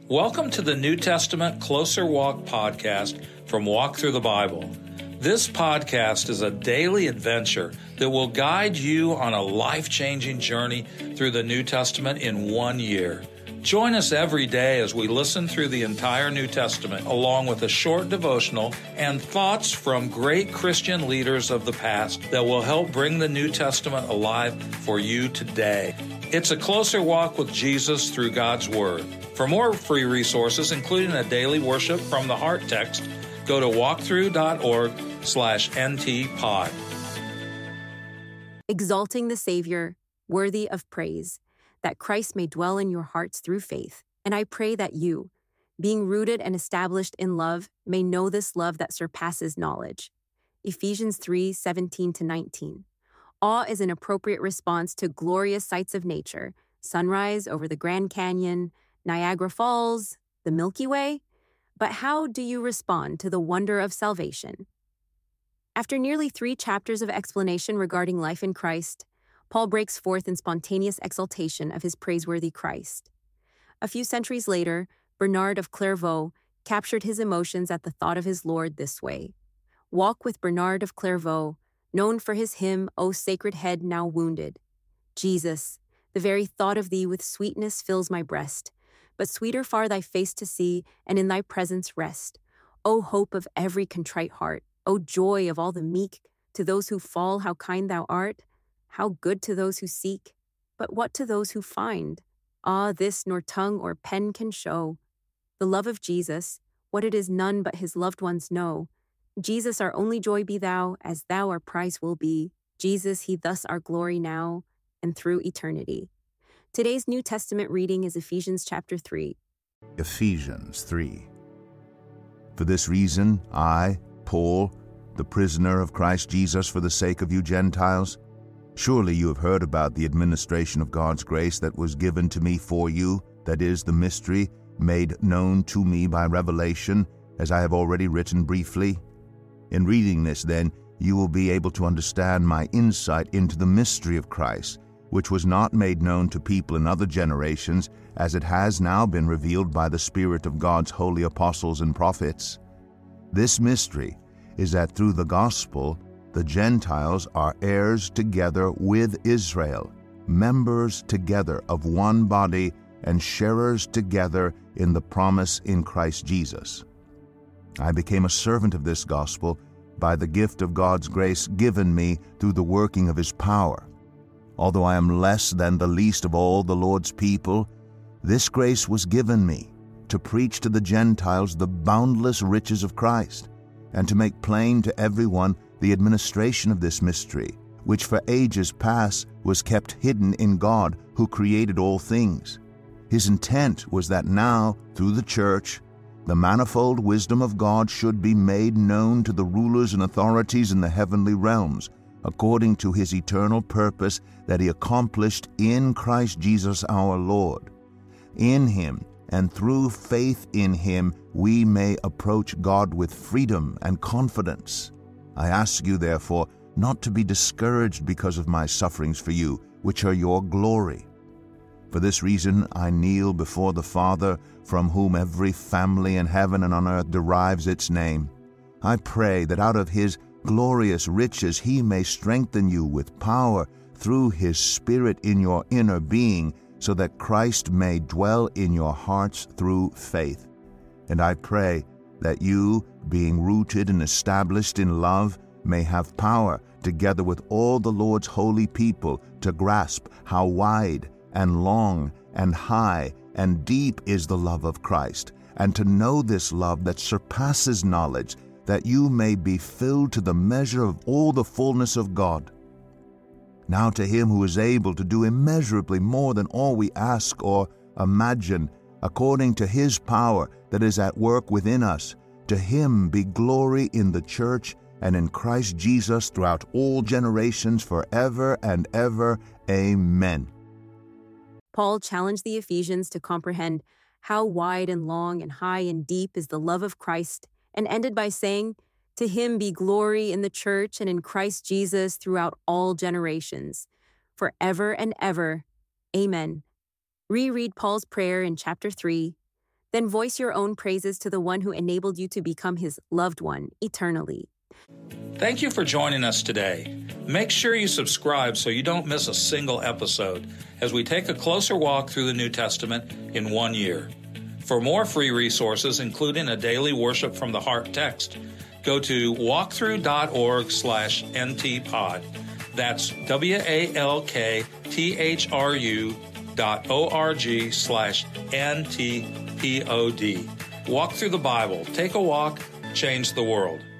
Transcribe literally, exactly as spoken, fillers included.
Welcome to the New Testament Closer Walk podcast from Walk Through the Bible. This podcast is a daily adventure that will guide you on a life-changing journey through the New Testament in one year. Join us every day as we listen through the entire New Testament, along with a short devotional and thoughts from great Christian leaders of the past that will help bring the New Testament alive for you today. It's a closer walk with Jesus through God's Word. For more free resources, including a daily worship from the Heart text, go to walkthrough.org slash ntpod. Exalting the Savior, worthy of praise, that Christ may dwell in your hearts through faith. And I pray that you, being rooted and established in love, may know this love that surpasses knowledge. Ephesians three, seventeen to nineteen. Awe is an appropriate response to glorious sights of nature, sunrise over the Grand Canyon, Niagara Falls, the Milky Way. But how do you respond to the wonder of salvation? After nearly three chapters of explanation regarding life in Christ, Paul breaks forth in spontaneous exaltation of his praiseworthy Christ. A few centuries later, Bernard of Clairvaux captured his emotions at the thought of his Lord this way. Walk with Bernard of Clairvaux, known for his hymn, O Sacred Head Now Wounded. Jesus, the very thought of thee with sweetness fills my breast, but sweeter far thy face to see, and in thy presence rest. O hope of every contrite heart, O joy of all the meek, to those who fall how kind thou art, how good to those who seek, but what to those who find? Ah, this nor tongue or pen can show. The love of Jesus, what it is none but his loved ones know. Jesus, our only joy be thou, as thou our prize will be. Jesus, he thus our glory now, and through eternity. Today's New Testament reading is Ephesians chapter three. Ephesians three. For this reason, I, Paul, the prisoner of Christ Jesus for the sake of you Gentiles, surely you have heard about the administration of God's grace that was given to me for you, that is, the mystery made known to me by revelation, as I have already written briefly. In reading this, then, you will be able to understand my insight into the mystery of Christ, which was not made known to people in other generations, as it has now been revealed by the Spirit of God's holy apostles and prophets. This mystery is that through the gospel, the Gentiles are heirs together with Israel, members together of one body, and sharers together in the promise in Christ Jesus. I became a servant of this gospel by the gift of God's grace given me through the working of his power. Although I am less than the least of all the Lord's people, this grace was given me to preach to the Gentiles the boundless riches of Christ, and to make plain to everyone the administration of this mystery, which for ages past was kept hidden in God, who created all things. His intent was that now, through the church, the manifold wisdom of God should be made known to the rulers and authorities in the heavenly realms, according to his eternal purpose that he accomplished in Christ Jesus our Lord. In him, and through faith in him, we may approach God with freedom and confidence. I ask you, therefore, not to be discouraged because of my sufferings for you, which are your glory. For this reason I kneel before the Father, from whom every family in heaven and on earth derives its name. I pray that out of his glorious riches he may strengthen you with power through his Spirit in your inner being, so that Christ may dwell in your hearts through faith. And I pray that you, being rooted and established in love, may have power, together with all the Lord's holy people, to grasp how wide and long and high and deep is the love of Christ, and to know this love that surpasses knowledge, that you may be filled to the measure of all the fullness of God. Now to him who is able to do immeasurably more than all we ask or imagine, according to his power that is at work within us, to him be glory in the church and in Christ Jesus throughout all generations, forever and ever. Amen. Paul challenged the Ephesians to comprehend how wide and long and high and deep is the love of Christ, and ended by saying, To him be glory in the church and in Christ Jesus throughout all generations, forever and ever. Amen. Reread Paul's prayer in chapter three. Then voice your own praises to the one who enabled you to become his loved one eternally. Thank you for joining us today. Make sure you subscribe so you don't miss a single episode as we take a closer walk through the New Testament in one year. For more free resources, including a daily worship from the heart text, go to walkthrough.org slash ntpod. That's W-A-L-K-T-H-R-U dot O-R-G slash N-T-P-O-D. Walk through the Bible. Take a walk. Change the world.